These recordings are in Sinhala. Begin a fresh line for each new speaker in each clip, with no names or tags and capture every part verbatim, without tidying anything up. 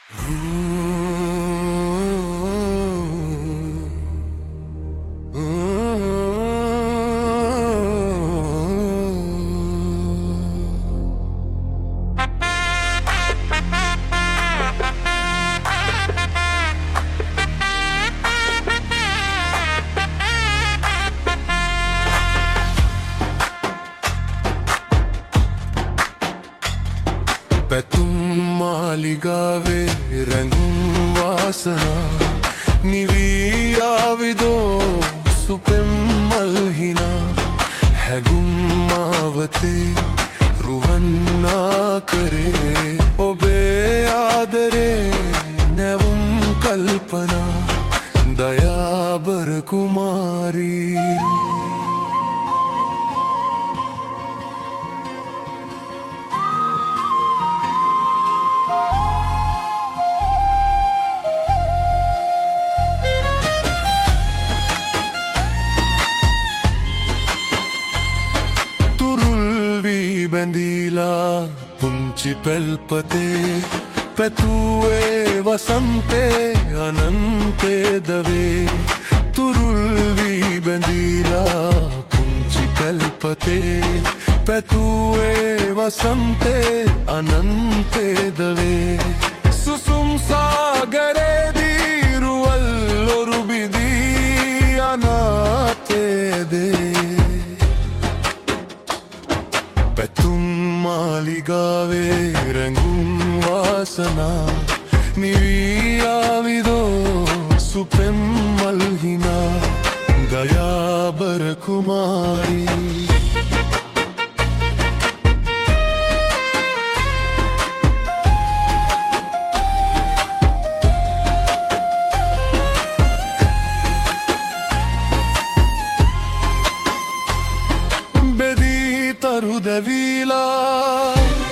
පැතුම් මාලිගාවේ රැඳුම් වාසනා නිවී ආවිදෝ සුපෙම් මල්හිනා හැගුම් මාවතේ රුවන්නා කරේ ඔබේ ආදරේ නැවුම් කල්පනා දයාබර කුමාරී බැඳීලා පුංචි පැල්පතේ පැතුවේ වසන්තේ අනන්තේ දවේ තුරුල් වී බැඳීලා පුංචි පැල්පතේ පැතුවේ වසන්තේ අනන්තේ දවේ සුසුම් සාගරේදී රුවල් ඔරු බිදී අනාතේ දේ පැතුම් මාලිගාවේ රැඟුම් වාසනා නිවී ආවිදෝ සුපෙම් මල්හිනා දයාබර කුමාරී තරු දැවීලා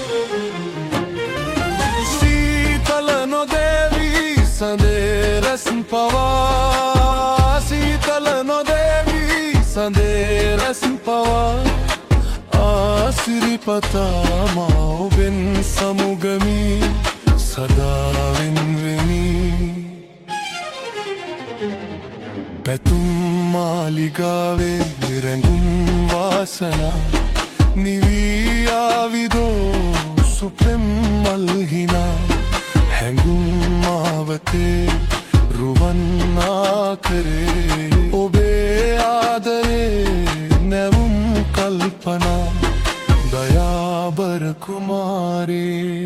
සීතල නොදෙවී සඳේ රැස් පවා සීතල නොදෙවී සඳේ රැස් පවා ආසිරිපතා මා ඔබෙන් සමුගමි සදා වෙන්වෙමි පැතුම් මාලිගාවේ රැඟුම් වාසනා නිවී ආවිදෝ සුපෙම් මල්හිනා හැඟුම් මාවතේ රුවන්නා කරේ ඔබේ ආදරේ නැවුම් කල්පනා දයාබර කුමාරී